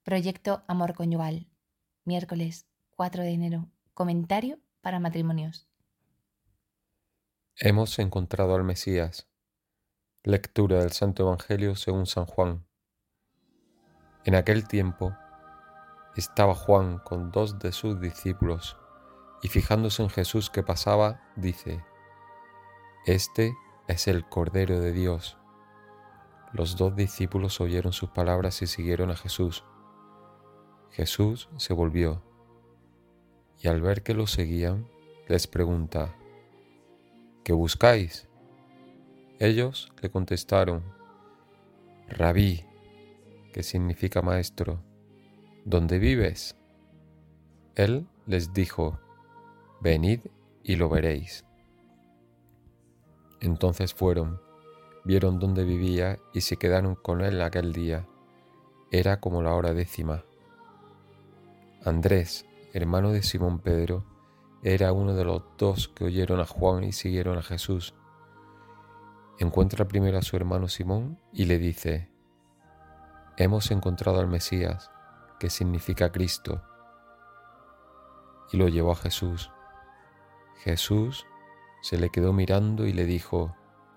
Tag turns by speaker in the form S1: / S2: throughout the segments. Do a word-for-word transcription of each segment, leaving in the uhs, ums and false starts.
S1: Proyecto Amor Conyugal, miércoles cuatro de enero. Comentario para matrimonios.
S2: Hemos encontrado al Mesías. Lectura del Santo Evangelio según San Juan. En aquel tiempo estaba Juan con dos de sus discípulos, y fijándose en Jesús que pasaba, dice: Este es el Cordero de Dios. Los dos discípulos oyeron sus palabras y siguieron a Jesús. Jesús se volvió, y al ver que lo seguían, les pregunta: ¿Qué buscáis? Ellos le contestaron: Rabí, que significa maestro, ¿dónde vives? Él les dijo: Venid y lo veréis. Entonces fueron, vieron dónde vivía y se quedaron con él aquel día. Era como la hora décima. Andrés, hermano de Simón Pedro, era uno de los dos que oyeron a Juan y siguieron a Jesús. Encuentra primero a su hermano Simón y le dice: Hemos encontrado al Mesías, que significa Cristo. Y lo llevó a Jesús. Jesús se le quedó mirando y le dijo: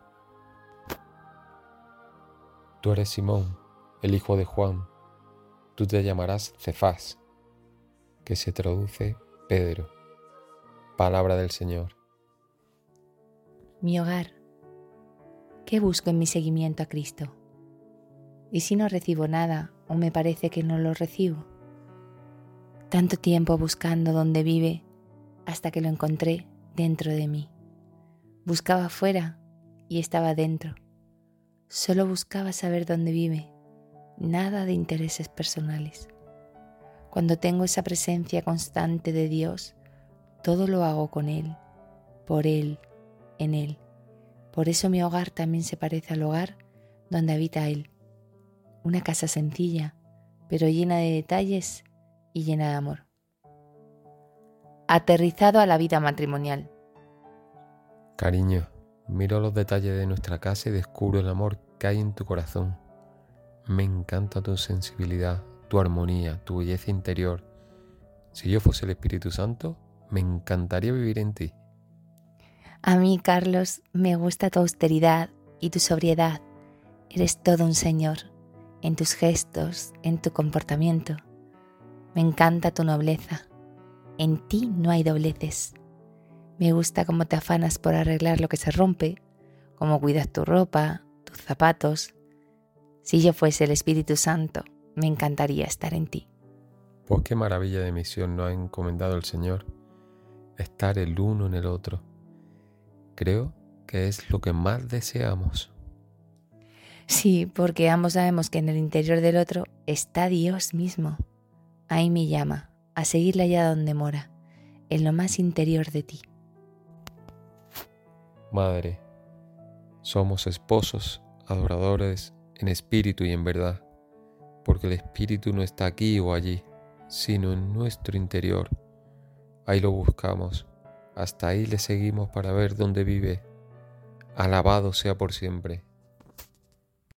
S2: Tú eres Simón, el hijo de Juan. Tú te llamarás Cefás, que se traduce Pedro. Palabra del Señor.
S1: Mi hogar. ¿Qué busco en mi seguimiento a Cristo? ¿Y si no recibo nada o me parece que no lo recibo? Tanto tiempo buscando dónde vive hasta que lo encontré dentro de mí. Buscaba fuera y estaba dentro. Solo buscaba saber dónde vive, nada de intereses personales. Cuando tengo esa presencia constante de Dios, todo lo hago con Él, por Él, en Él. Por eso mi hogar también se parece al hogar donde habita Él. Una casa sencilla, pero llena de detalles y llena de amor. Aterrizado a la vida matrimonial.
S2: Cariño, miro los detalles de nuestra casa y descubro el amor que hay en tu corazón. Me encanta tu sensibilidad, tu armonía, tu belleza interior. Si yo fuese el Espíritu Santo, me encantaría vivir en ti.
S1: A mí, Carlos, me gusta tu austeridad y tu sobriedad. Eres todo un señor, en tus gestos, en tu comportamiento. Me encanta tu nobleza. En ti no hay dobleces. Me gusta cómo te afanas por arreglar lo que se rompe, cómo cuidas tu ropa, tus zapatos. Si yo fuese el Espíritu Santo, me encantaría estar en ti.
S2: Pues qué maravilla de misión nos ha encomendado el Señor, estar el uno en el otro. Creo que es lo que más deseamos.
S1: Sí, porque ambos sabemos que en el interior del otro está Dios mismo. Ahí me llama, a seguirle allá donde mora, en lo más interior de ti.
S2: Madre, somos esposos, adoradores en espíritu y en verdad, porque el espíritu no está aquí o allí, sino en nuestro interior. Ahí lo buscamos, hasta ahí le seguimos para ver dónde vive. Alabado sea por siempre.